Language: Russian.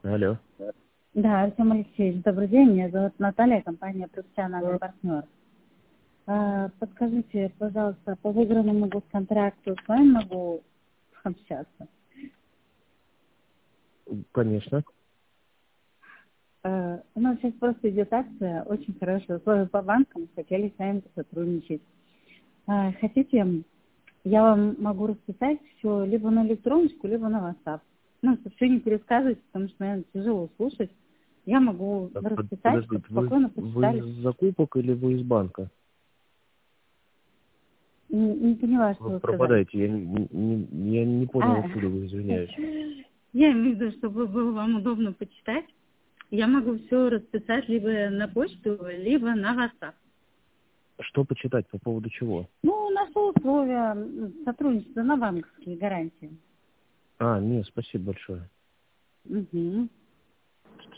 Алло. Да, Артем Алексеевич, добрый день. Меня зовут Наталья, компания «Профессиональный партнер». Подскажите, пожалуйста, по выигранному госконтракту с вами могу общаться? Конечно. У нас сейчас просто идет акция, очень хорошие условия по банкам, хотели с вами сотрудничать. Хотите, я вам могу расписать все либо на электроночку, либо на WhatsApp. Ну, чтобы все не пересказывать, потому что, наверное, тяжело слушать. Я могу Так, расписать, подождите, чтобы спокойно вы почитали. из закупок или вы из банка? Не поняла, что Вы вы сказали. пропадаете, я не понял, откуда вы, извиняюсь. Я имею в виду, чтобы было вам удобно почитать. Я могу все расписать либо на почту, либо на WhatsApp. Что почитать, по поводу чего? Ну, наши условия сотрудничества на банковские гарантии. Нет, спасибо большое. Угу.